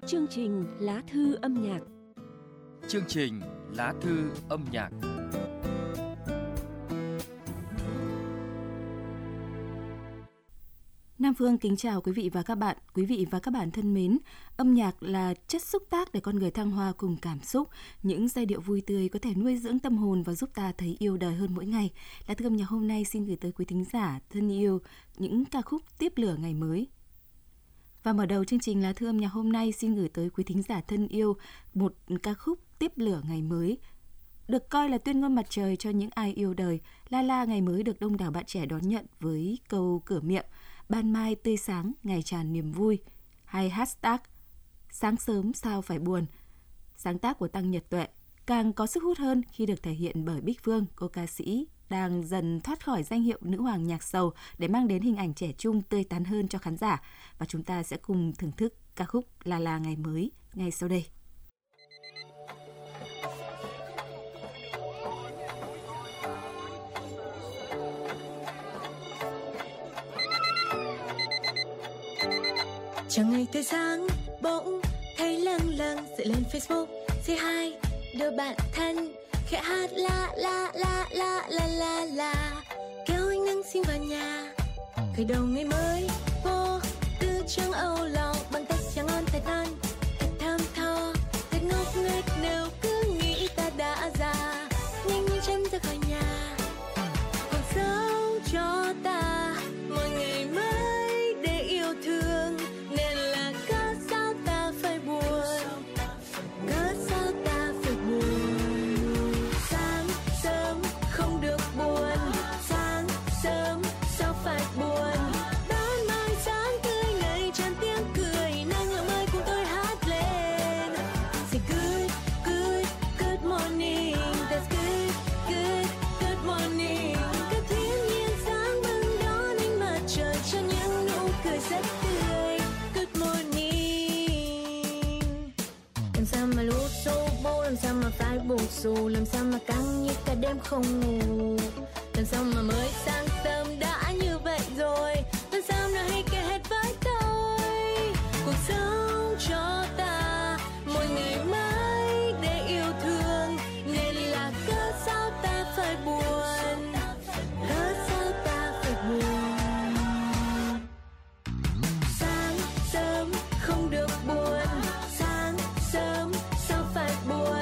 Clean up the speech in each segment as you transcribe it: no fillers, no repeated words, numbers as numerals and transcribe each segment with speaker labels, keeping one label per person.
Speaker 1: Chương trình Lá thư âm nhạc.
Speaker 2: Chương trình Lá thư âm nhạc.
Speaker 3: Nam Phương kính chào quý vị và các bạn. Quý vị và các bạn thân mến, âm nhạc là chất xúc tác để con người thăng hoa cùng cảm xúc. Những giai điệu vui tươi có thể nuôi dưỡng tâm hồn và giúp ta thấy yêu đời hơn mỗi ngày. Lá thư âm nhạc hôm nay xin gửi tới quý thính giả thân yêu những ca khúc tiếp lửa ngày mới. Và mở đầu chương trình Lá thư âm nhạc hôm nay xin gửi tới quý thính giả thân yêu một ca khúc tiếp lửa ngày mới. Được coi là tuyên ngôn mặt trời cho những ai yêu đời, La La ngày mới được đông đảo bạn trẻ đón nhận với câu cửa miệng ban mai tươi sáng, ngày tràn niềm vui, hay hashtag sáng sớm sao phải buồn. Sáng tác của Tăng Nhật Tuệ càng có sức hút hơn khi được thể hiện bởi Bích Phương, cô ca sĩ đang dần thoát khỏi danh hiệu nữ hoàng nhạc sầu để mang đến hình ảnh trẻ trung tươi tắn hơn cho khán giả. Và chúng ta sẽ cùng thưởng thức ca khúc La La ngày mới ngay sau đây.
Speaker 4: Chẳng ngày tươi sáng bỗng thấy lâng lâng dậy lên Facebook say hi đôi bạn thân khẽ hát la la la la la la la kêu anh nâng xin vào nhà khởi đầu ngày mới vô tư chẳng âu lo bằng cách chẳng ngon thật ngon thật thơm tho thật ngốc nghếch nếu cứ nghĩ ta đã già nhanh như chân ra khỏi nhà còn dấu cho ta một ngày mới để yêu thương. Phải buồn xù làm sao mà căng như cả đêm không ngủ, làm sao mà mới sáng sớm đã như vậy rồi, làm sao nào hay kể hết với tôi cuộc sống cho ta mỗi ngày mới để yêu thương nên là cớ sao ta phải buồn, cớ sao ta phải buồn. Sáng sớm không được buồn, sáng sớm sao phải buồn.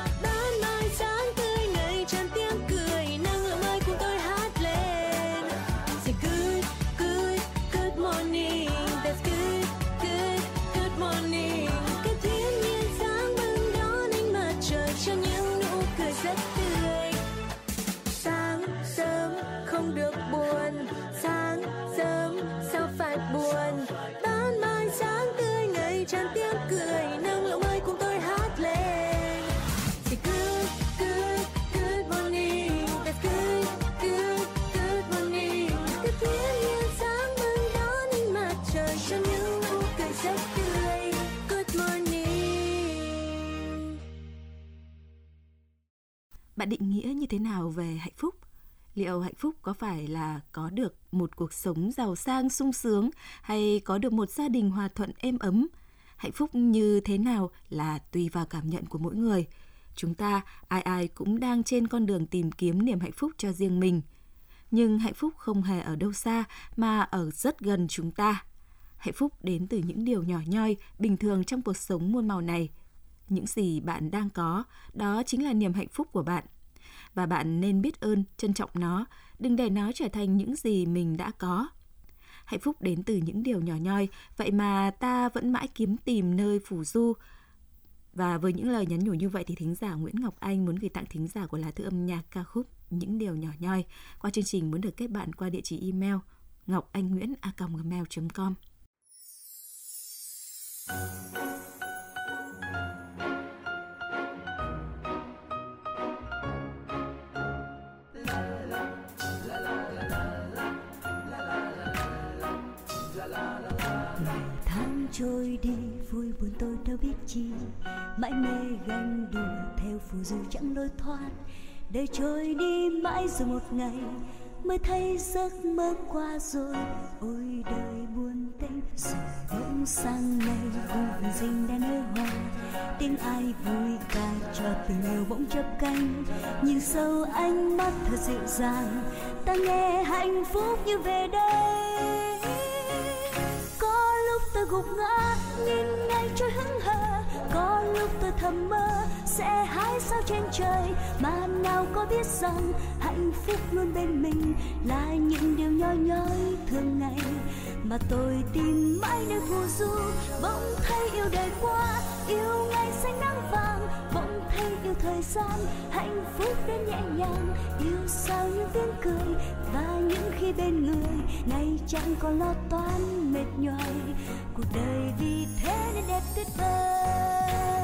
Speaker 3: Bạn định nghĩa như thế nào về hạnh phúc? Liệu hạnh phúc có phải là có được một cuộc sống giàu sang sung sướng hay có được một gia đình hòa thuận êm ấm? Hạnh phúc như thế nào là tùy vào cảm nhận của mỗi người. Chúng ta ai ai cũng đang trên con đường tìm kiếm niềm hạnh phúc cho riêng mình. Nhưng hạnh phúc không hề ở đâu xa mà ở rất gần chúng ta. Hạnh phúc đến từ những điều nhỏ nhoi, bình thường trong cuộc sống muôn màu này. Những gì bạn đang có, đó chính là niềm hạnh phúc của bạn. Và bạn nên biết ơn, trân trọng nó, đừng để nó trở thành những gì mình đã có. Hạnh phúc đến từ những điều nhỏ nhoi, vậy mà ta vẫn mãi kiếm tìm nơi phù du. Và với những lời nhắn nhủ như vậy thì thính giả Nguyễn Ngọc Anh muốn gửi tặng thính giả của Lá thư âm nhạc ca khúc Những điều nhỏ nhoi. Qua chương trình muốn được kết bạn qua địa chỉ email ngocanhnguyễn@gmail.com.
Speaker 5: Trôi đi vui buồn tôi đâu biết chi, mãi mê ganh đùa theo phù du chẳng lối thoát, để trôi đi mãi rồi một ngày mới thấy giấc mơ qua rồi. Ôi đời buồn tênh rồi bỗng bỗng sang ngày vùng rình đã nở hoa, tiếng ai vui ca cho tình yêu bỗng chớp cánh. Nhìn sâu ánh mắt thật dịu dàng, ta nghe hạnh phúc như về đây. Có lúc tôi gục ngã nhìn ngày trôi hững hờ, có lúc tôi thầm mơ sẽ hái sao trên trời, mà nào có biết rằng hạnh phúc luôn bên mình là những điều nhỏ nhói thường ngày. Mà tôi tìm mãi nơi phù du, bỗng thấy yêu đời qua, yêu ngày xanh nắng vàng, bỗng thấy yêu thời gian, hạnh phúc đến nhẹ nhàng, yêu sao những tiếng cười và những khi bên người ngày chẳng còn lo toan mệt nhoài. Cuộc đời vì thế nên đẹp tuyệt vời.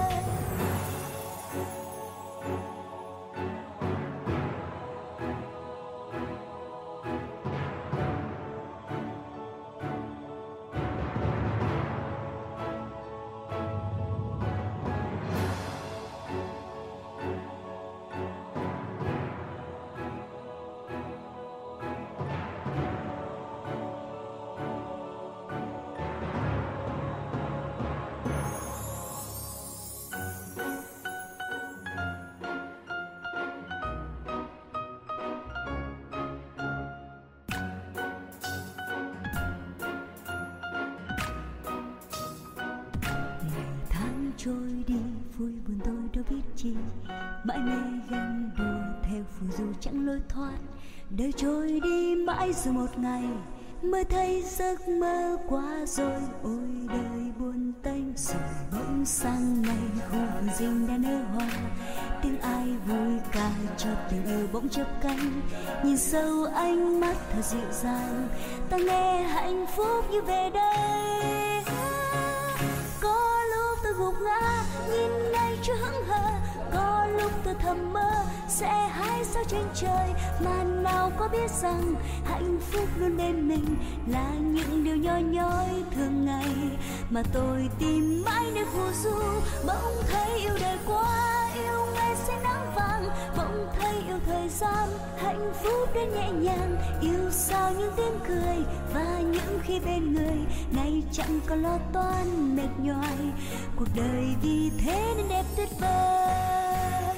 Speaker 5: Trôi đi vui buồn tôi đâu biết chi, mãi mê ganh đùa theo phù du chẳng lối thoát. Đời trôi đi mãi rồi một ngày mới thấy giấc mơ qua rồi. Ôi đời buồn tênh rồi bỗng sang ngày khu vườn rình đã nở hoa, tiếng ai vui ca cho tình yêu bỗng chớp cánh. Nhìn sâu ánh mắt thật dịu dàng, ta nghe hạnh phúc như về đây. Có lúc tôi gục ngã nhìn ngày trôi hững hờ, có lúc tôi thầm mơ sẽ hái sao trên trời, mà nào có biết rằng hạnh phúc luôn bên mình là những điều nhỏ nhói thường ngày. Mà tôi tìm mãi nơi phù du, bỗng thấy yêu đời qua, yêu ngày xanh nắng vàng, bỗng thấy yêu thời gian, hạnh phúc đến nhẹ nhàng, yêu sao những tiếng cười và những khi bên người ngày chẳng còn lo toan mệt nhoài. Cuộc đời vì thế nên đẹp tuyệt vời.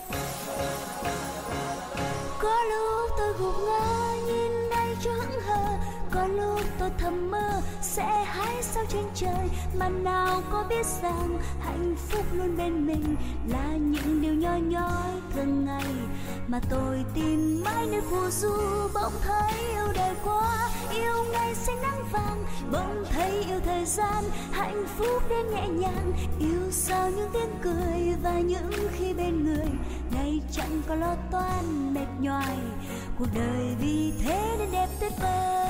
Speaker 5: Có lúc tôi gục ngã nhìn ngày trôi hững hờ, có lúc tôi thầm mơ sẽ hái sao trên trời, mà nào có biết rằng hạnh phúc luôn bên mình là những điều nhỏ nhói thường ngày. Mà tôi tìm mãi nơi phù du, bỗng thấy yêu đời qua, yêu ngày xanh nắng vàng, bỗng thấy yêu thời gian, hạnh phúc đến nhẹ nhàng, yêu sao những tiếng cười và những khi bên người ngày chẳng có lo toan mệt nhoài. Cuộc đời vì thế nên đẹp tuyệt vời.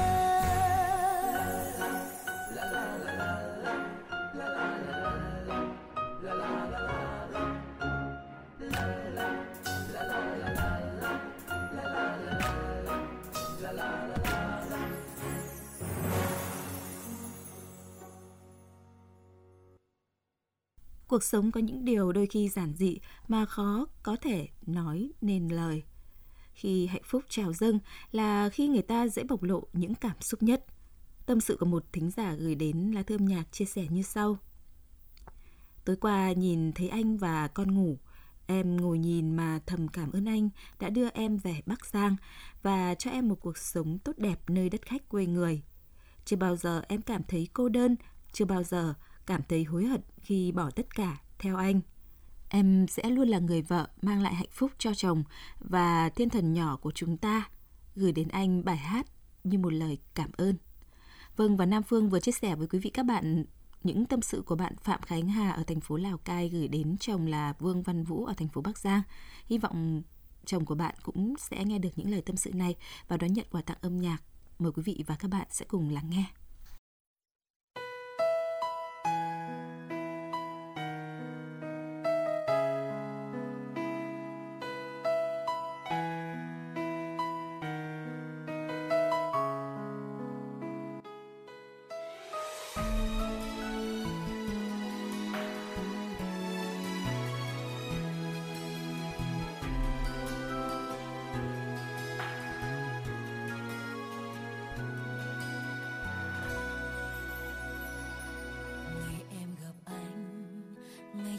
Speaker 3: Cuộc sống có những điều đôi khi giản dị mà khó có thể nói nên lời. Khi hạnh phúc trào dâng là khi người ta dễ bộc lộ những cảm xúc nhất. Tâm sự của một thính giả gửi đến lá thư âm nhạc chia sẻ như sau. Tối qua nhìn thấy anh và con ngủ, em ngồi nhìn mà thầm cảm ơn anh đã đưa em về Bắc Giang và cho em một cuộc sống tốt đẹp nơi đất khách quê người. Chưa bao giờ em cảm thấy cô đơn, chưa bao giờ cảm thấy hối hận khi bỏ tất cả theo anh. Em sẽ luôn là người vợ mang lại hạnh phúc cho chồng và thiên thần nhỏ của chúng ta. Gửi đến anh bài hát như một lời cảm ơn. Vâng, và Nam Phương vừa chia sẻ với quý vị các bạn những tâm sự của bạn Phạm Khánh Hà ở thành phố Lào Cai gửi đến chồng là Vương Văn Vũ ở thành phố Bắc Giang. Hy vọng chồng của bạn cũng sẽ nghe được những lời tâm sự này và đón nhận quà tặng âm nhạc. Mời quý vị và các bạn sẽ cùng lắng nghe.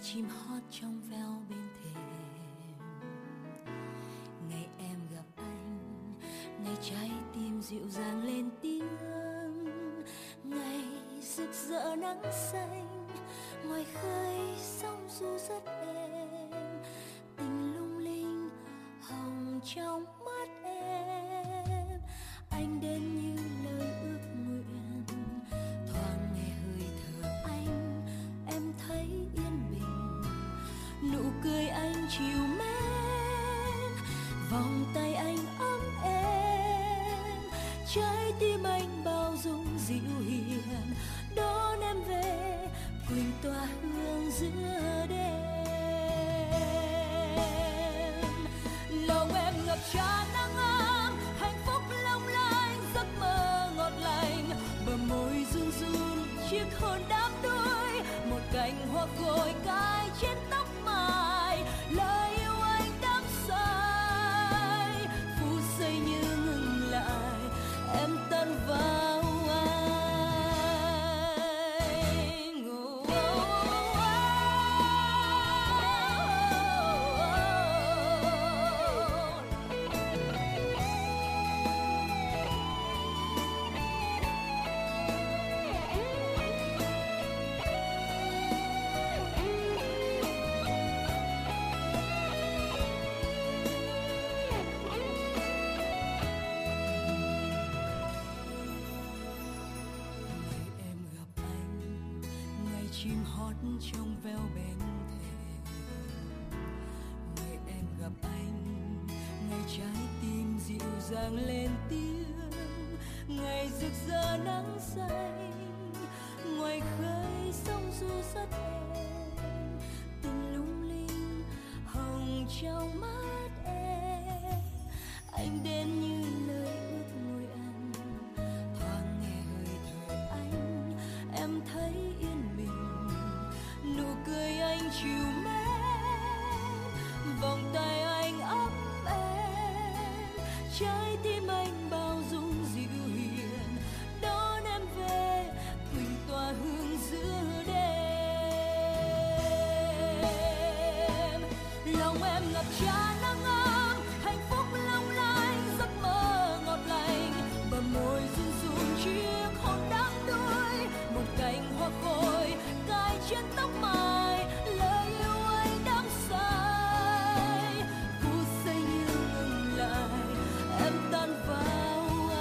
Speaker 5: chim hót trong veo bên thềm. Ngày em gặp anh, ngày trái tim dịu dàng lên tiếng, ngày rực rỡ nắng xanh, ngoài khơi sóng du rất êm, tình lung linh hồng trong mắt em. Anh đến như lời ước nguyện, thoáng nghe hơi thở anh, em thấy yên bình. Nụ cười anh chiều mến, vòng tay anh ấm êm, trái tim anh bao dung dịu hiền, đón em về quỳnh tỏa hương giữa đêm. Lòng em ngập tràn nắng ấm, hạnh phúc long lanh, giấc mơ ngọt lành, bờ môi run run chiếc hôn đắm đuối, một cành hoa khôi cài trên tóc mai, lời yêu anh đắm say, phút giây như ngừng lại, em tan vào anh. Chim hót trong veo bên thềm. Ngày em gặp anh, ngày trái tim dịu dàng lên tiếng, ngày rực rỡ nắng xanh, ngoài khơi sóng du rất êm, tình lung linh hồng trong mắt em. Anh đến như lời ước nguyện, thoáng nghe hơi thở anh, em thấy yên bình. Nụ cười anh chiều mến, vòng tay anh ấm êm, trái tim anh bao dung dịu hiền, đón em về quỳnh tỏa hương giữa đêm. Lòng em ngập tràn nắng ấm, hạnh phúc long lanh, giấc mơ ngọt lành, bờ môi run run chiếc hôn đắm đuối, một cành hoa khôi cài trên tóc mai, lời yêu anh đắm say, phút giây như ngừng lại, em tan vào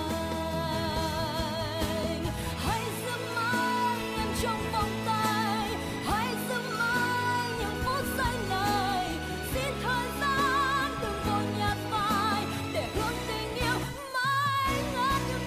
Speaker 5: anh. Hãy giữ mãi em trong vòng tay, hãy giữ mãi những phút giây này, xin thời gian đừng vội nhạt phai, để hướng tình yêu mãi ngát ngào.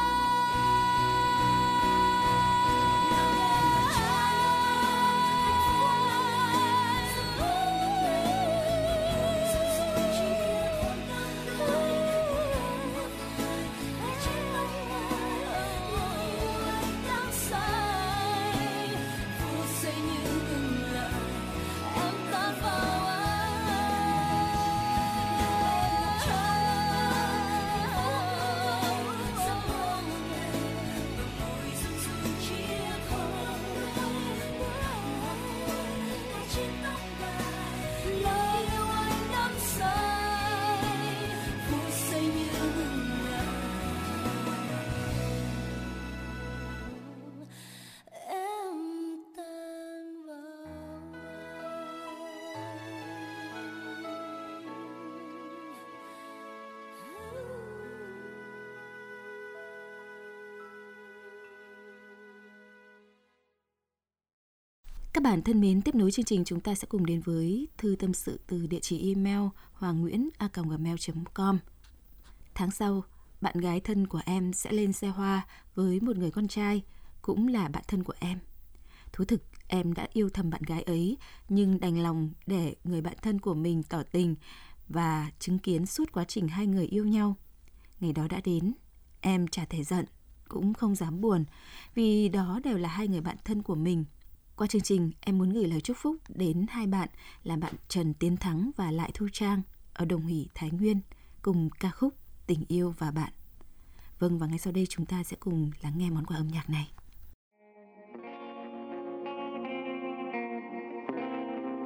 Speaker 3: Các bạn thân mến, tiếp nối chương trình chúng ta sẽ cùng đến với thư tâm sự từ địa chỉ email hoangnguyen@gmail.com. Tháng sau, bạn gái thân của em sẽ lên xe hoa với một người con trai, cũng là bạn thân của em. Thú thực, em đã yêu thầm bạn gái ấy, nhưng đành lòng để người bạn thân của mình tỏ tình và chứng kiến suốt quá trình hai người yêu nhau. Ngày đó đã đến, em chả thể giận, cũng không dám buồn, vì đó đều là hai người bạn thân của mình. Qua chương trình, em muốn gửi lời chúc phúc đến hai bạn là bạn Trần Tiến Thắng và Lại Thu Trang ở Đồng Hỷ, Thái Nguyên, cùng ca khúc Tình Yêu và Bạn. Vâng, và ngay sau đây chúng ta sẽ cùng lắng nghe món quà âm nhạc này.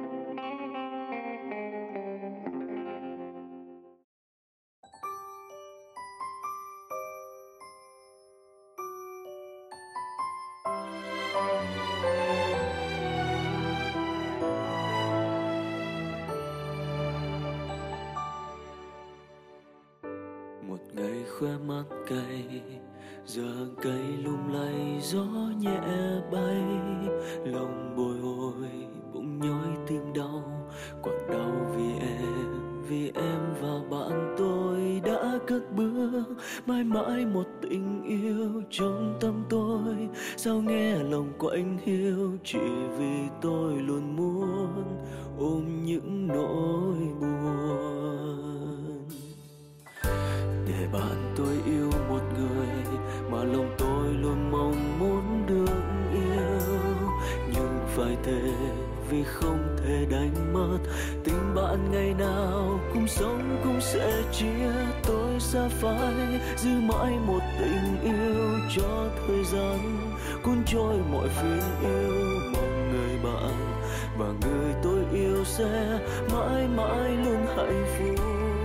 Speaker 6: khoe mắt cay, giờ cây lung lay gió nhẹ bay, lòng bồi hồi bỗng nhói tim đau, quặn đau vì em và bạn tôi đã cất bước, mãi mãi một tình yêu trong tâm tôi. Sao nghe lòng quạnh hiu, chỉ vì tôi luôn muốn ôm những nỗi buồn. Để bạn tôi yêu một người mà lòng tôi luôn mong muốn được yêu, nhưng phải thề vì không thể đánh mất tình bạn. Ngày nào cùng sống cũng sẽ chia tôi xa phái, giữ mãi một tình yêu cho thời gian cuốn trôi mọi phiền yêu. Mong người bạn và người tôi yêu sẽ mãi mãi luôn hạnh phúc.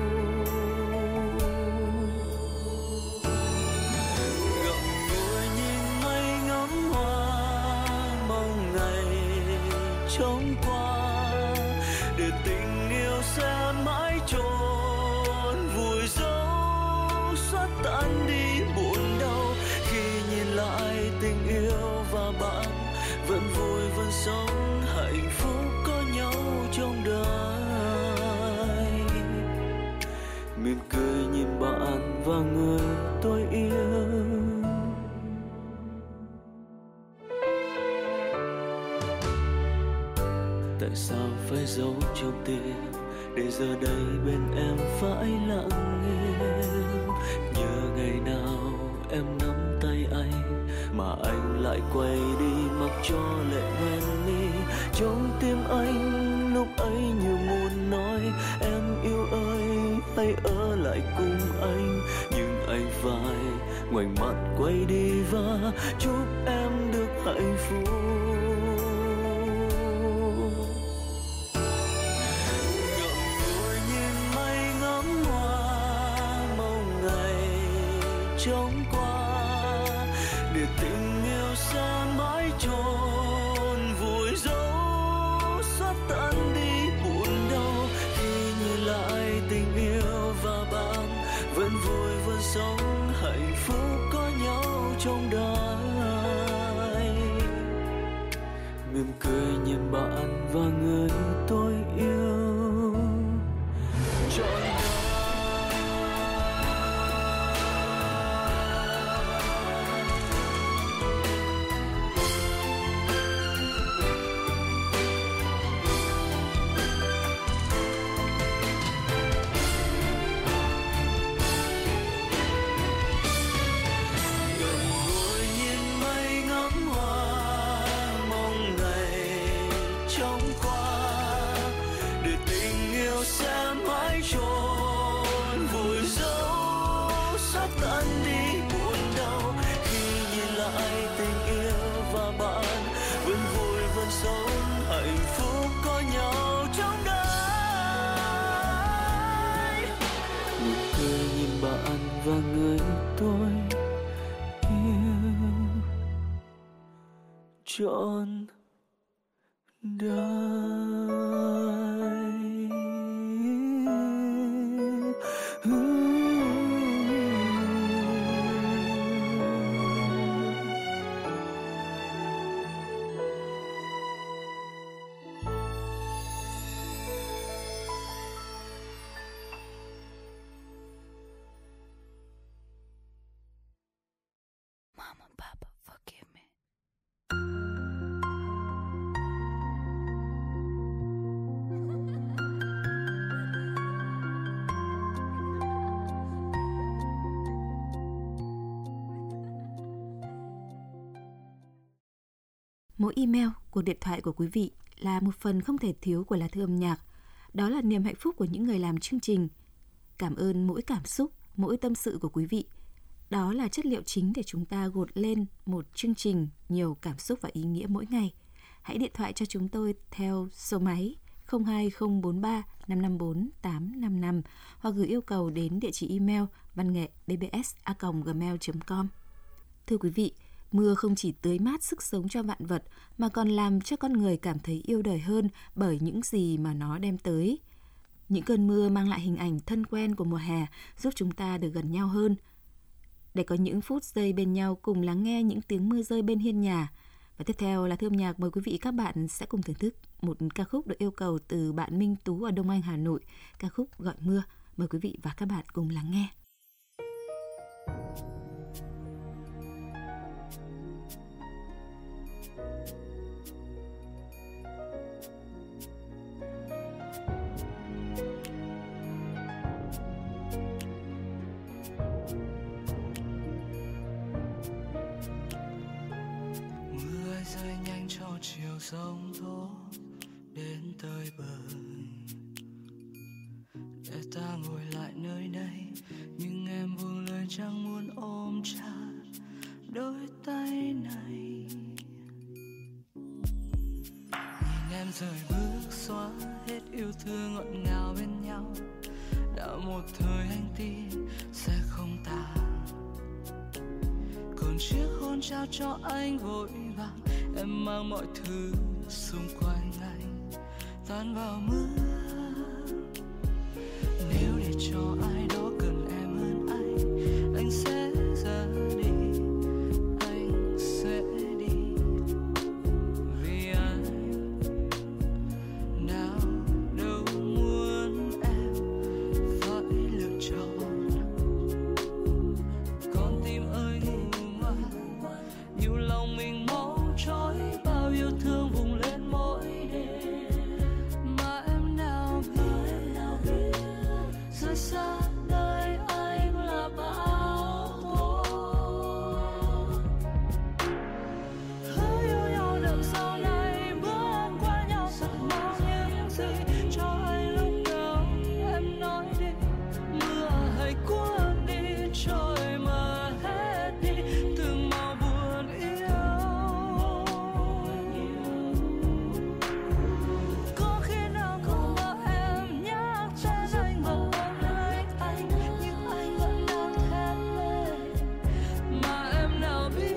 Speaker 6: Trông qua để tình yêu sẽ mãi trốn vùi dấu, xóa tan đi buồn đau. Khi nhìn lại tình yêu và bạn vẫn vui vẫn sống hạnh phúc có nhau trong đời. Mỉm cười nhìn bạn và người tôi yêu. Tại sao phải giấu trong tim để giờ đây bên em phải lặng im? Nhớ ngày nào em nắm tay anh mà anh lại quay đi mặc cho lệ hoen mi. Trong tim anh lúc ấy như muốn nói em yêu ơi hãy ở lại cùng anh, nhưng anh phải ngoảnh mặt quay đi và chúc em được hạnh phúc. Trông qua để tình yêu sẽ mãi trốn vùi dấu, xóa tan đi buồn đau. Khi nhìn lại tình yêu và bạn vẫn vui vẫn sống hạnh phúc có nhau trong đời. Mỉm cười nhìn bạn và người tôi yêu trọn đời. Và người tôi yêu trọn đời.
Speaker 3: Mỗi email, cuộc điện thoại của quý vị là một phần không thể thiếu của lá thư âm nhạc. Đó là niềm hạnh phúc của những người làm chương trình. Cảm ơn mỗi cảm xúc, mỗi tâm sự của quý vị. Đó là chất liệu chính để chúng ta gột lên một chương trình nhiều cảm xúc và ý nghĩa mỗi ngày. Hãy điện thoại cho chúng tôi theo số máy 02043 554 855 hoặc gửi yêu cầu đến địa chỉ email vanngẹ@bbs.gmail.com. Thưa quý vị, mưa không chỉ tưới mát sức sống cho vạn vật mà còn làm cho con người cảm thấy yêu đời hơn bởi những gì mà nó đem tới. Những cơn mưa mang lại hình ảnh thân quen của mùa hè, giúp chúng ta được gần nhau hơn. để có những phút giây bên nhau cùng lắng nghe những tiếng mưa rơi bên hiên nhà. Và tiếp theo là Thư âm nhạc mời quý vị các bạn sẽ cùng thưởng thức một ca khúc được yêu cầu từ bạn Minh Tú ở Đông Anh, Hà Nội, ca khúc Gọi Mưa. Mời quý vị và các bạn cùng lắng nghe.
Speaker 6: Rơi nhanh cho chiều sông tố đến tới bờ, để ta ngồi lại nơi đây, nhưng em buông lời chẳng muốn ôm chặt đôi tay này. Nhìn em rời bước xóa hết yêu thương ngọt ngào bên nhau, đã một thời anh tin sẽ không tàn. Còn chiếc hôn trao cho anh vội vàng, em mang mọi thứ xung quanh anh tan vào mưa. Nếu để cho ai đó cần em hơn anh sẽ ra đi, anh sẽ đi. Vì anh nào đâu muốn em phải lựa chọn. Con tim ơi ngủ ngoan, nhiều lòng mình mong trói, bao yêu thương vùng lên mỗi đêm. Mà em nào biết rời xa nơi anh là bão tố. Hãy yêu nhau đằng sau này, bước qua nhau thật mau những gì cho anh lúc nào em nói đi. Mưa hãy cuốn đi, trời mà hết đi từng màu buồn yêu. Có khi nào không mơ em nhắc tên anh và ôm lấy anh, nhưng anh vẫn đang thét lên. Mà em nào biết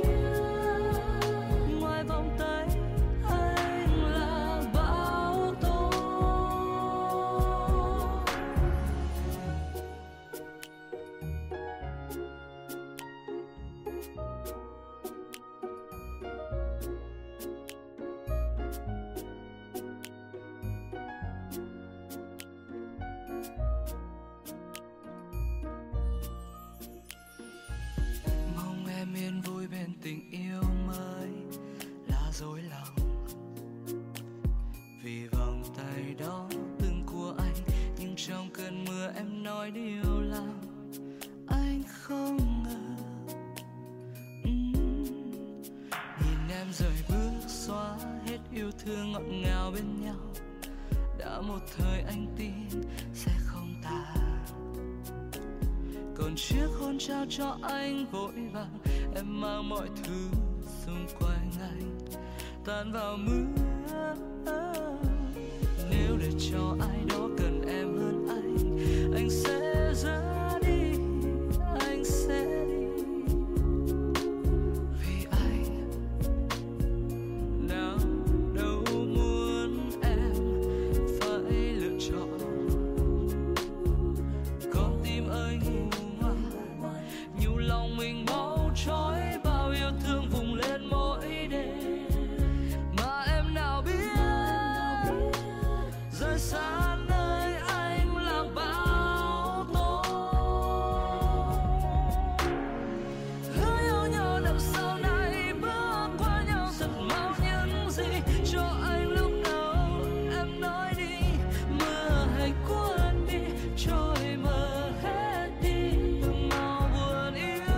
Speaker 6: ngoài vòng tay anh là bão tố. Mong em yên vui bên tình yêu mới là dối lòng. Vì vòng tay đó từng của anh, nhưng trong cơn mưa em nói điều làm anh không ngờ. Nhìn em rời bước xóa hết yêu thương ngọt ngào bên nhau, đã một thời anh tin sẽ không tàn. Còn chiếc hôn trao cho anh vội vàng, em mang mọi thứ xung quanh anh tan vào mưa. Nếu để cho ai đó cần em hơn anh sẽ ra đi, anh sẽ đi. Vì anh nào đâu muốn em phải lựa chọn. Con tim ơi ngủ ngoan, nhiều lòng mình máu trói, bao yêu thương vùng lên mỗi đêm. Mà em nào biết rời xa nơi anh là bão tố. Hứa yêu nhau đằng sau này, bước qua nhau thật mau những gì cho anh lúc nào em nói đi. Mưa hãy cuốn đi, trôi mờ hết đi từng màu buồn yêu.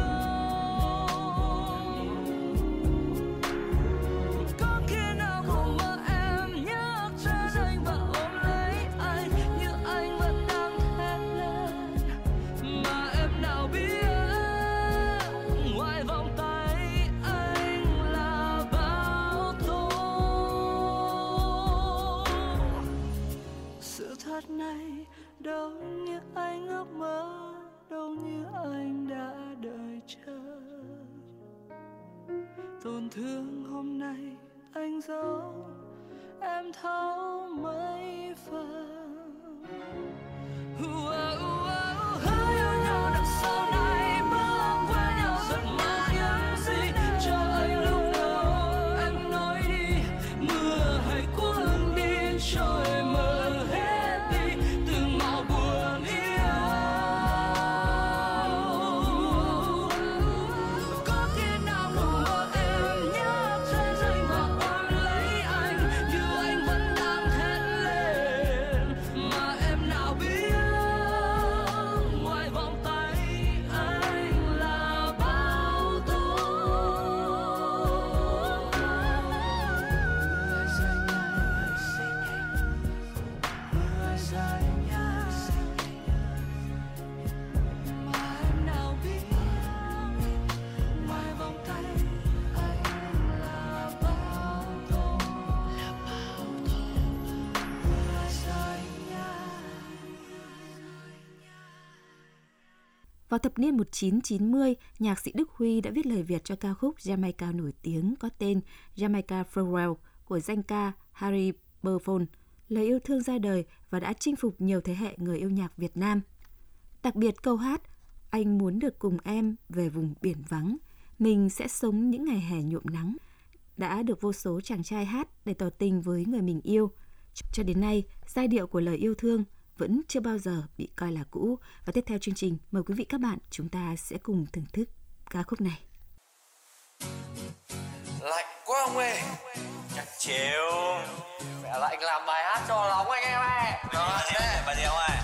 Speaker 6: Có khi nào không mơ em nhắc tên anh và ôm lấy anh, nhưng anh vẫn đang thét lên. Mà em nào biết ngoài vòng tay anh là bão tố. Sự thật này đâu như anh ước mơ, đâu như anh đã đợi chờ. Tổn thương hôm nay anh giấu, em thấu mấy phần. Hãy yêu nhau đằng sau này, bước qua nhau
Speaker 3: Vào thập niên 1990, nhạc sĩ Đức Huy đã viết lời Việt cho ca khúc Jamaica nổi tiếng có tên Jamaica Farewell của danh ca Harry Belafonte. Lời yêu thương ra đời và đã chinh phục nhiều thế hệ người yêu nhạc Việt Nam. Đặc biệt câu hát Anh muốn được cùng em về vùng biển vắng, mình sẽ sống những ngày hè nhuộm nắng đã được vô số chàng trai hát để tỏ tình với người mình yêu. Cho đến nay, giai điệu của lời yêu thương vẫn chưa bao giờ bị coi là cũ. Và tiếp theo chương trình, mời quý vị các bạn chúng ta sẽ cùng thưởng thức ca khúc này.
Speaker 7: Lạnh quá ông ơi, chắc chịu. Mẹ là anh làm bài hát cho nóng anh em ơi. Rồi, đây, bài gì ông ơi?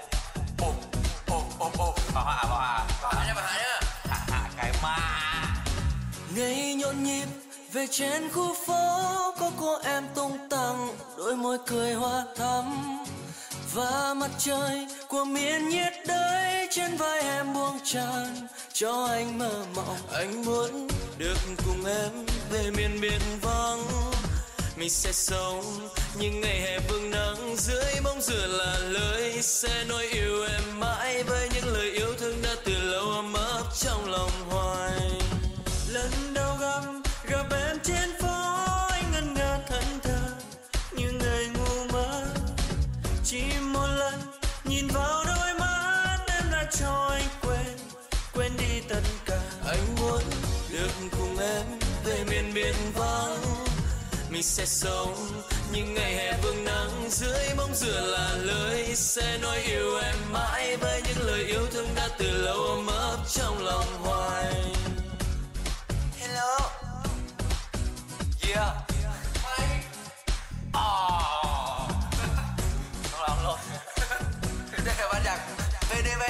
Speaker 7: Bảo hạ nhá. Hạ cái ma.
Speaker 6: Ngày nhộn nhịp về trên khu phố, có cô em tung tăng, đôi môi cười hoa thắm. Và mặt trời của miền nhiệt đới trên vai em buông tràn, cho anh mơ mộng. Anh muốn được cùng em về miền biển vắng, mình sẽ sống những ngày hè vương nắng. Dưới bóng dừa là lời sẽ nói yêu em mãi, với những lời yêu thương đã từ lâu ấm ấp trong lòng hoài. Lần đầu gặp em trên phố, anh ngẩn ngơ thẫn thờ như người ngu mơ. Chỉ một lần nhìn vào đôi mắt em đã cho anh quên đi tất cả. Anh muốn được cùng em về miền biển vắng, mình sẽ sống những ngày hè vương nắng. Dưới bóng dừa là lời sẽ nói yêu em mãi, với những lời yêu thương đã từ lâu ấm ấp trong lòng hoài. Hello. Yeah. Hi.
Speaker 7: Không làm luôn. Đây là ban nhạc VDV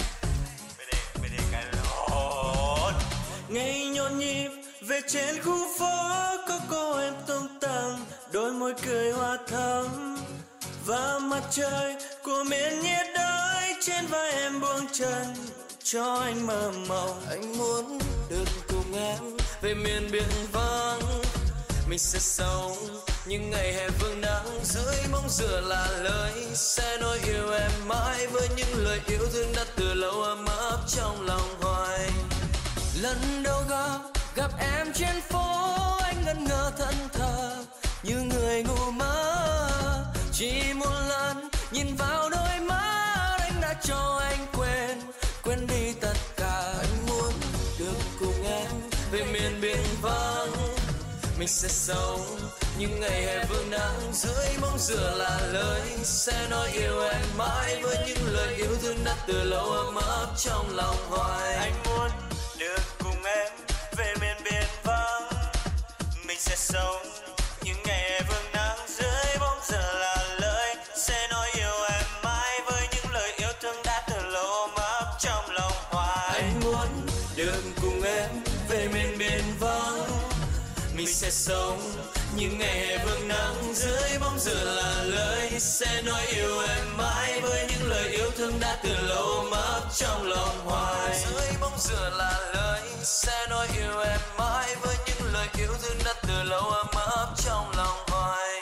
Speaker 7: cái lộn.
Speaker 6: Ngày nhộn nhịp về trên khu phố, có cô em tung tăng, đôi môi cười hoa thắm. Và mặt trời của miền nhiệt đới trên vai em buông chân, cho anh mơ mộng. Anh muốn được cùng em về miền biển vắng, mình sẽ sống những ngày hè vương nắng. Dưới bóng dừa là lời sẽ nói yêu em mãi, với những lời yêu thương đã từ lâu ấm ấp trong lòng hoài. Lần đầu gặp em trên phố, anh ngẩn ngơ thẫn thờ như người ngu mơ. Chỉ một lần nhìn vào đôi mắt, anh đã cho anh quên đi tất cả. Anh muốn được cùng em về miền biển vắng, mình sẽ sống những ngày hè vương nắng. Dưới bóng dừa là lời sẽ nói yêu em mãi, với những lời yêu thương đã từ lâu ấm ấp trong lòng hoài. Anh muốn được cùng em về miền biển vắng, mình sẽ sống những ngày hè vương nắng. Dưới bóng dừa là lời sẽ nói yêu em mãi, với những lời yêu thương đã từ lâu ấm ấp trong lòng hoài. Anh muốn được cùng em về miền biển vắng, mình sẽ sống những ngày hè vương nắng. Dưới bóng dừa là lời sẽ nói yêu em mãi, với những lời yêu thương đã từ lâu ấm ấp trong lòng hoài. Dưới bóng dừa là lời sẽ nói yêu em mãi, với những lời yêu thương đã từ lâu ấm ấp trong lòng hoài.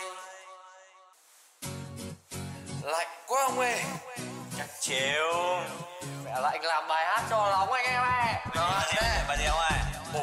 Speaker 7: Lạnh quá ông ơi, chắc chịu. Mẹ là anh làm bài hát cho nóng anh em ơi. Rồi, đây, bài gì ông ơi?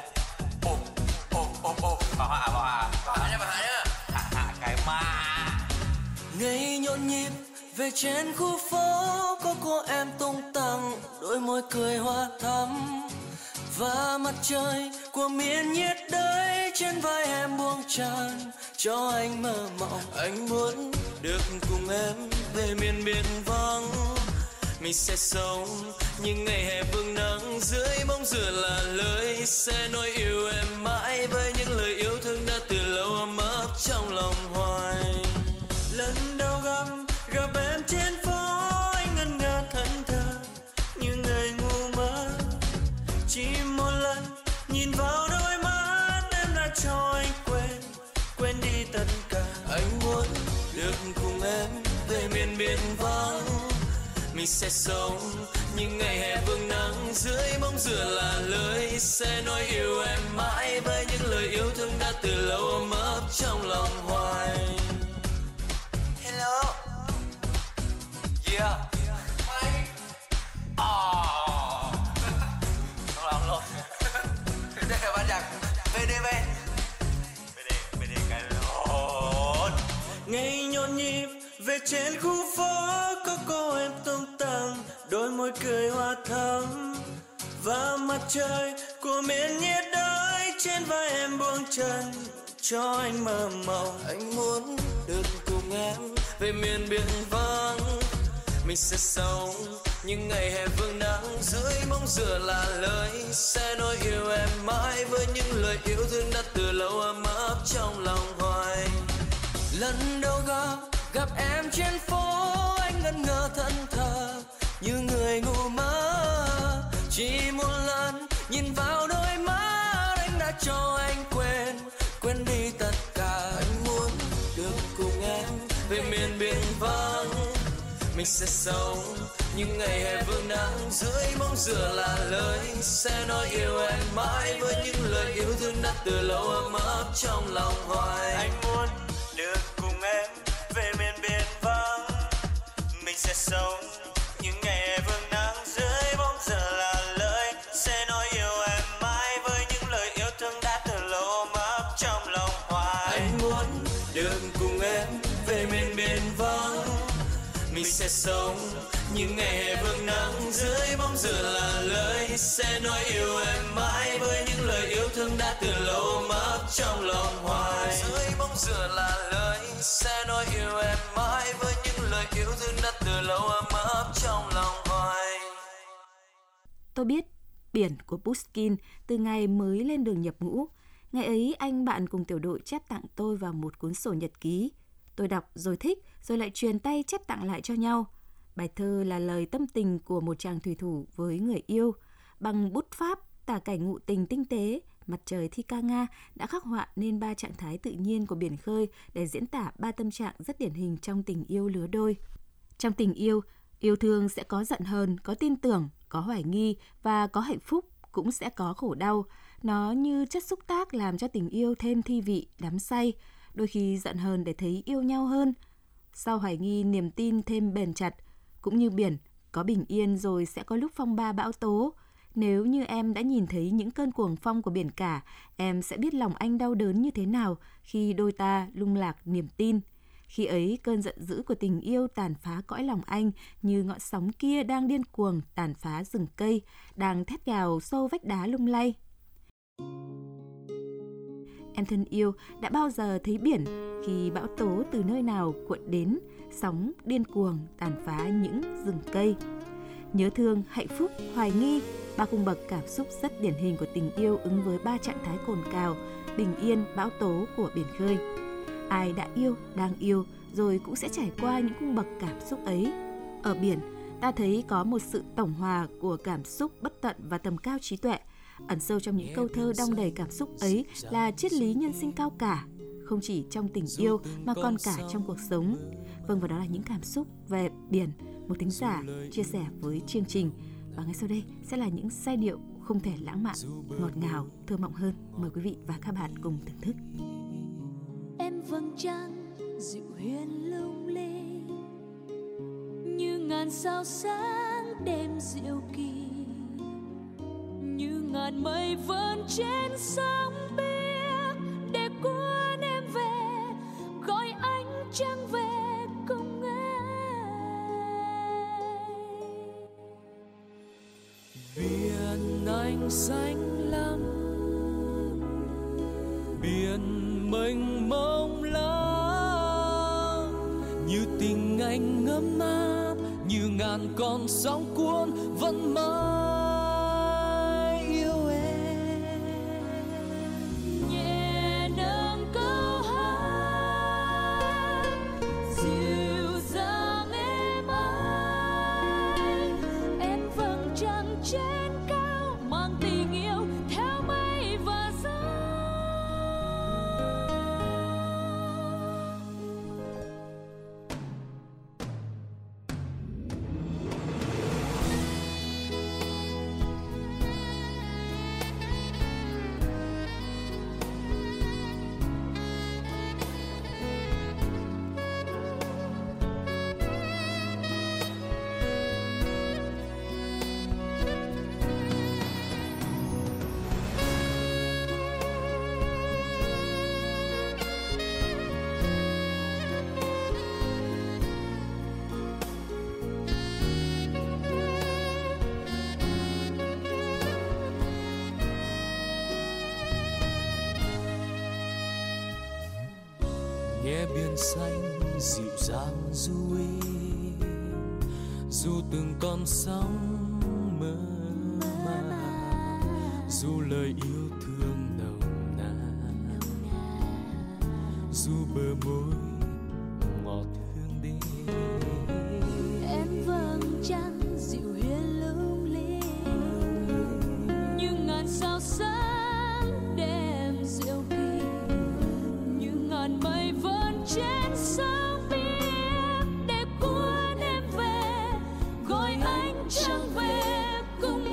Speaker 7: Bảo hạ nhá. Hạ cái ma.
Speaker 6: Ngày nhộn nhịp về trên khu phố, có cô em tung tăng, đôi môi cười hoa thắm. Và mặt trời của miền nhiệt đới trên vai em buông tràn, cho anh mơ mộng. Anh muốn được cùng em về miền biển vắng, mình sẽ sống những ngày hè vương nắng. Dưới bóng dừa là lời sẽ nói yêu em mãi, với những lời yêu thương đã từ lâu ấm ấp trong lòng hoài. Lần đầu gặp em trên phố, anh ngẩn ngơ thẫn thờ như người ngu mơ. Chỉ một lần nhìn vào đôi mắt, em đã cho anh quên đi tất cả. Anh muốn được cùng em về miền biển vắng, mình sẽ sống những ngày hè vương nắng. Dưới bóng dừa là lời sẽ nói yêu em mãi, với những lời yêu thương đã từ lâu ấm ấp trong lòng hoài. Hello. Yeah. Hi. về trên khu phố có cô em tung tăng, đôi môi cười hoa thắm và mặt trời của miền nhiệt đới trên vai em buông chân cho anh mơ mộng. Anh muốn được cùng em về miền biển vắng, mình sẽ sống những ngày hè vương nắng, dưới bóng dừa là lời sẽ nói yêu em mãi với những lời yêu thương đã từ lâu ấm áp trong lòng hoài. Lần đầu gặp em trên phố, anh ngẩn ngơ thẫn thờ như người ngủ mơ. Chỉ một lần nhìn vào đôi mắt, anh đã cho anh quên đi tất cả. Anh muốn được cùng em về miền biển vắng, mình sẽ sống những ngày hè vương nắng, dưới bóng dừa là lời sẽ nói yêu em mãi với những lời yêu thương đã từ lâu ấm áp trong lòng hoài. Anh muốn được cùng em về miền biển vắng, mình sẽ sống những ngày hè vương nắng, dưới bóng dừa là lời sẽ nói yêu em mãi với những lời yêu thương đã từ lâu ấm áp trong lòng hoài. Anh muốn được cùng em về miền biển vắng, mình sẽ sống những ngày hè vương nắng, dưới bóng dừa là lời sẽ nói yêu em mãi với những lời yêu thương đã từ lâu ấm áp trong lòng hoài. Dưới bóng dừa là lời sẽ nói yêu em mãi với những lời yêu thương đã từ lâu ấm áp trong lòng hoài.
Speaker 3: Tôi biết Biển của Pushkin từ ngày mới lên đường nhập ngũ. Ngày ấy anh bạn cùng tiểu đội chép tặng tôi vào một cuốn sổ nhật ký. Tôi đọc rồi thích, rồi lại truyền tay chép tặng lại cho nhau. Bài thơ là lời tâm tình của một chàng thủy thủ với người yêu. Bằng bút pháp tả cảnh ngụ tình tinh tế, mặt trời thi ca nga đã khắc họa nên 3 trạng thái tự nhiên của biển khơi để diễn tả 3 tâm trạng rất điển hình trong tình yêu lứa đôi. Trong tình yêu, yêu thương sẽ có giận hờn, có tin tưởng, có hoài nghi và có hạnh phúc, cũng sẽ có khổ đau. Nó như chất xúc tác làm cho tình yêu thêm thi vị, đắm say. Đôi khi giận hờn để thấy yêu nhau hơn. Sau hoài nghi, niềm tin thêm bền chặt. Cũng như biển, có bình yên rồi sẽ có lúc phong ba bão tố. Nếu như em đã nhìn thấy những cơn cuồng phong của biển cả, em sẽ biết lòng anh đau đớn như thế nào khi đôi ta lung lạc niềm tin. Khi ấy, cơn giận dữ của tình yêu tàn phá cõi lòng anh như ngọn sóng kia đang điên cuồng tàn phá rừng cây, đang thét gào xô vách đá lung lay. Em thân yêu, đã bao giờ thấy biển khi bão tố từ nơi nào cuộn đến, sóng điên cuồng tàn phá những rừng cây? Nhớ thương, hạnh phúc, hoài nghi, 3 cung bậc cảm xúc rất điển hình của tình yêu ứng với 3 trạng thái cồn cào, bình yên, bão tố của biển khơi. Ai đã yêu, đang yêu, rồi cũng sẽ trải qua những cung bậc cảm xúc ấy. Ở biển, ta thấy có một sự tổng hòa của cảm xúc bất tận và tầm cao trí tuệ. Ẩn sâu trong những câu thơ đong đầy cảm xúc ấy là triết lý nhân sinh cao cả, không chỉ trong tình yêu mà còn cả trong cuộc sống. Vâng, và đó là những cảm xúc về biển một thính giả chia sẻ với chương trình. Và ngay sau đây sẽ là những giai điệu không thể lãng mạn, ngọt ngào, thơ mộng hơn. Mời quý vị và các bạn cùng thưởng thức.
Speaker 5: Em vầng trăng dịu hiền lung linh như ngàn sao sáng đêm diệu kỳ, như ngàn mây vờn trên sóng biếc để cuốn em về, gọi ánh trăng về cùng em.
Speaker 6: Biển anh xanh lắm, biển mênh mông lắm, như tình anh ngấm áp, như ngàn con sóng cuốn vẫn mãi yêu em.
Speaker 5: Nhẹ nâng câu hát dịu dàng êm ái, em vầng trăng trên cao mang tình yêu theo mây và gió.
Speaker 6: nghe biển xanh dịu dàng du dù từng con sóng mơ màng, dù lời yêu thương nồng nàn, dù bờ môi ngọt hương đi.
Speaker 5: Em vầng trăng dịu hiên lung linh như ngàn sao sáng đêm diệu kỳ, như ngàn mây vươn trên sóng biếc để cuốn em về, gọi anh trở về cùng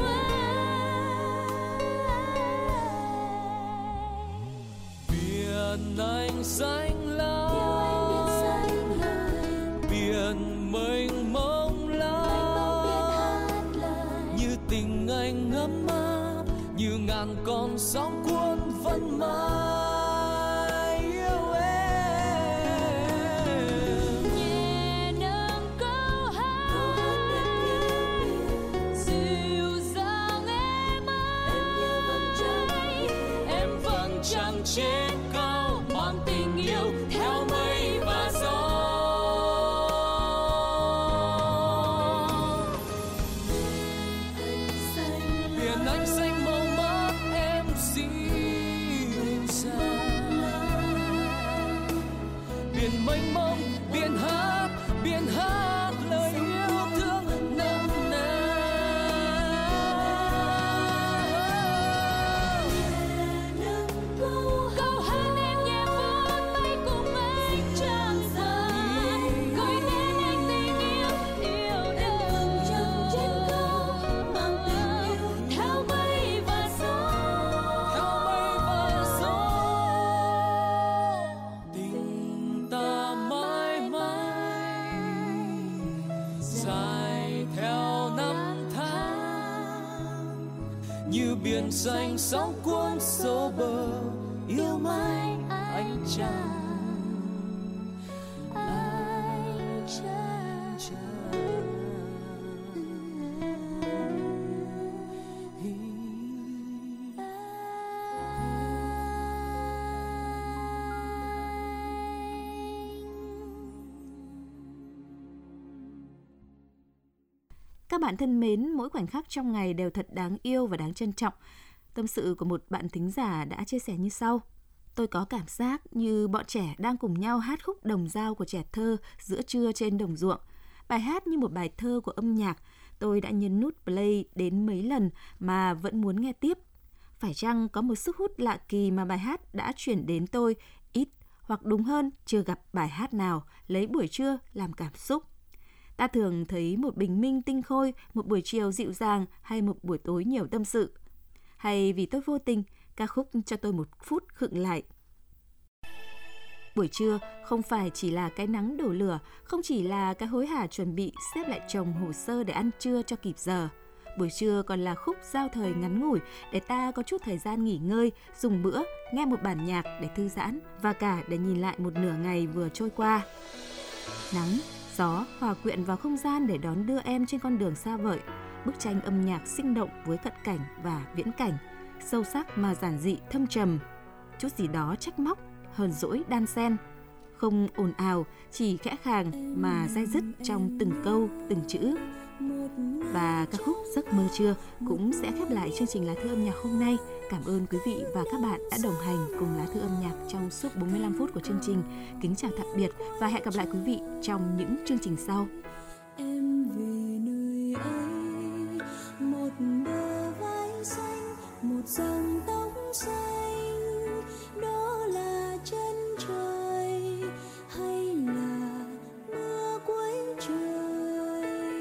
Speaker 6: biển anh xanh lam, biển mênh mông lắm, như tình anh ấm áp, như ngàn con sóng cuốn vẫn mãi yêu em.
Speaker 5: nhẹ nâng câu hát dịu dàng em ơi,
Speaker 6: Em vầng trăng trên cao mang tình yêu theo mây và gió. Biển anh xanh màu mắt em dịu dàng, biển mênh mông, biển hát lời yêu thương nồng nàn.
Speaker 5: câu hát em nhẹ vút bay cùng anh trăng sáng, gửi đến anh tình yêu đời trên cao mang tình yêu theo mây và gió.
Speaker 6: Tình ta mãi mãi dài theo năm tháng, như biển xanh sóng cuốn xô bờ, yêu mãi anh chàng.
Speaker 3: Các bạn thân mến, mỗi khoảnh khắc trong ngày đều thật đáng yêu và đáng trân trọng. Tâm sự của một bạn thính giả đã chia sẻ như sau. Tôi có cảm giác như bọn trẻ đang cùng nhau hát khúc đồng dao của trẻ thơ giữa trưa trên đồng ruộng. Bài hát như một bài thơ của âm nhạc. Tôi đã nhấn nút play đến mấy lần mà vẫn muốn nghe tiếp. Phải chăng có một sức hút lạ kỳ mà bài hát đã chuyển đến tôi ít, hoặc đúng hơn, chưa gặp bài hát nào lấy buổi trưa làm cảm xúc. Ta thường thấy một bình minh tinh khôi, một buổi chiều dịu dàng hay một buổi tối nhiều tâm sự. Hay vì tôi vô tình, ca khúc cho tôi một phút khựng lại. Buổi trưa không phải chỉ là cái nắng đổ lửa, không chỉ là cái hối hả chuẩn bị xếp lại chồng hồ sơ để ăn trưa cho kịp giờ. Buổi trưa còn là khúc giao thời ngắn ngủi để ta có chút thời gian nghỉ ngơi, dùng bữa, nghe một bản nhạc để thư giãn và cả để nhìn lại một nửa ngày vừa trôi qua. Nắng, gió hòa quyện vào không gian để đón đưa em trên con đường xa vời. Bức tranh âm nhạc sinh động với cận cảnh và viễn cảnh, sâu sắc mà giản dị thâm trầm, chút gì đó trách móc, hờn dỗi đan xen, không ồn ào, chỉ khẽ khàng mà dai dứt trong từng câu, từng chữ. Và ca khúc Giấc mơ trưa cũng sẽ khép lại chương trình Lá Thư âm nhạc hôm nay. Cảm ơn quý vị và các bạn đã đồng hành cùng Lá Thư âm nhạc trong suốt 45 phút của chương trình. Kính chào tạm biệt và hẹn gặp lại quý vị trong những chương trình sau.
Speaker 5: Em về nơi ấy, một bờ vai xanh, một dòng tóc xanh, đó là chân trời hay là mưa cuối trời,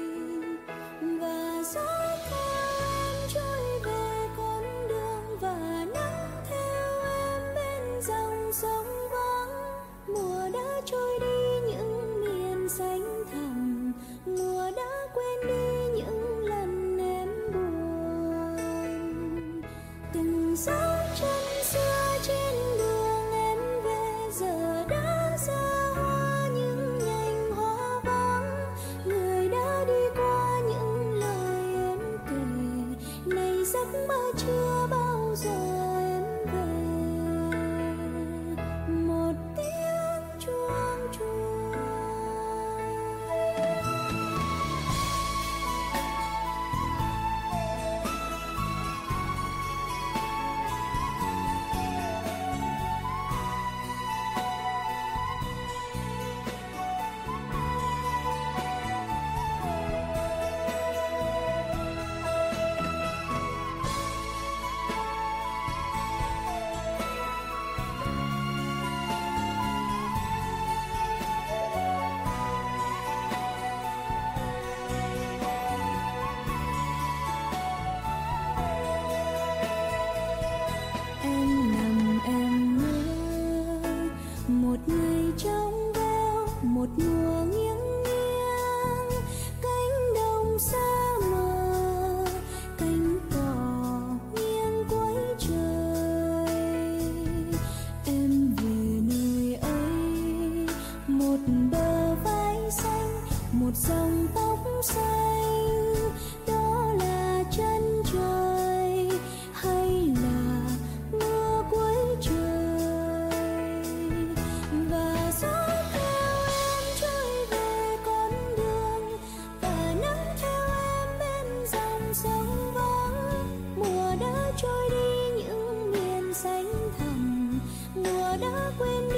Speaker 5: và gió theo em trôi về con đường và nắng theo em bên dòng sông vắng. Mùa đã trôi đi những miền xanh thẳm, mùa đã quên đi những lần em buồn. Từng dấu chân xưa trên đường em về giờ đã ra hoa những nhành hoa vắng. Người đã đi qua những lời em kể, này giấc mơ chưa bao giờ em về. đã quên